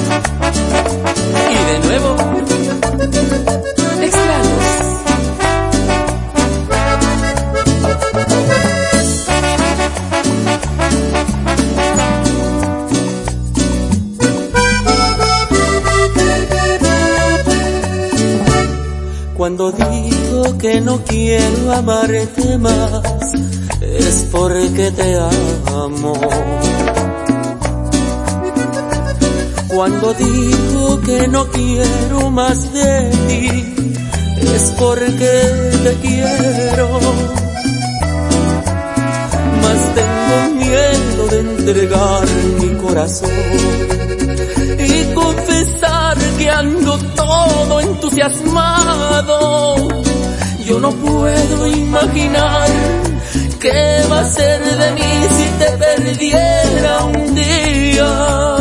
Y de nuevo, extraños. Cuando digo que no quiero amarte más, es porque te amo. Cuando digo que no quiero más de ti, es porque te quiero. Mas tengo miedo de entregar mi corazón y confesar que ando todo entusiasmado. Yo no puedo imaginar qué va a ser de mí si te perdiera un día.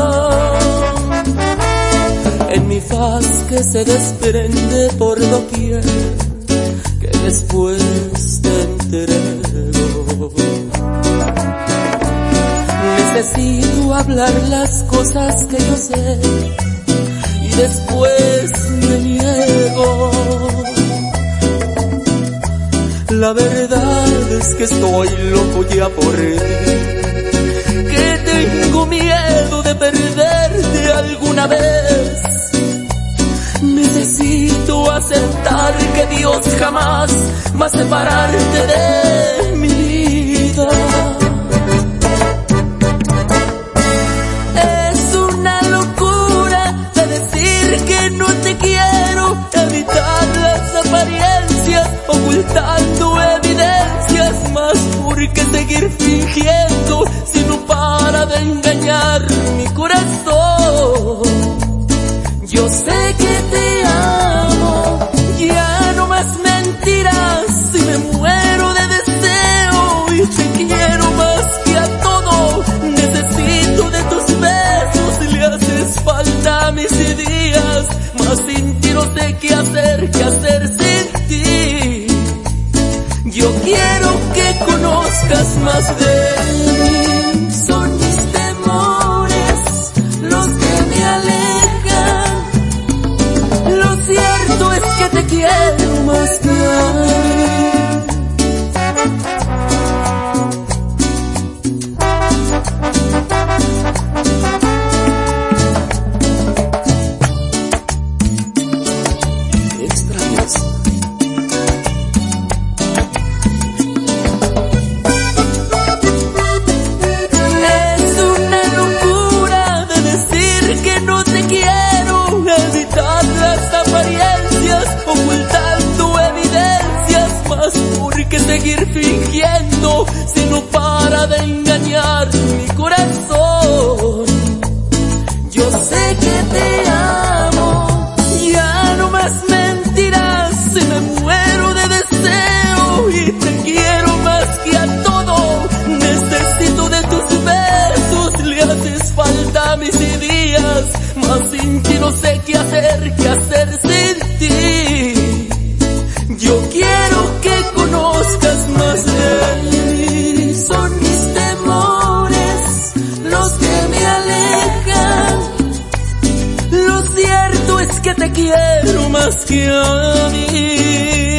En mi faz que se desprende por doquier, que después te entrego. Necesito hablar las cosas que yo sé y después me niego. La verdad es que estoy loco ya por ti, que tengo miedo de perderte alguna vez. Necesito aceptar que Dios jamás va a separarte de mi vida. Es una locura de decir que no te quiero, evitar las apariencias, ocultando evidencias, más por qué seguir fingiendo si no para de engañar mi corazón. Yo sé que te amo, ya no más mentiras, si me muero de deseo y te quiero más que a todo. Necesito de tus besos, le haces falta a mis días, más sin ti no sé qué hacer sin ti. Yo quiero que conozcas más de mí, son mis temores los que me alejan. Lo cierto es que te quiero más que a seguir fingiendo si no para de engañar mi corazón. Yo sé que te amo, ya no más mentiras, si me muero de deseo y te quiero más que a todo. Necesito de tus besos, le haces falta a mis días, más sin ti no sé qué hacer sin ti. Yo quiero que conozcas más de mí, son mis temores los que me alejan. Lo cierto es que te quiero más que a mí.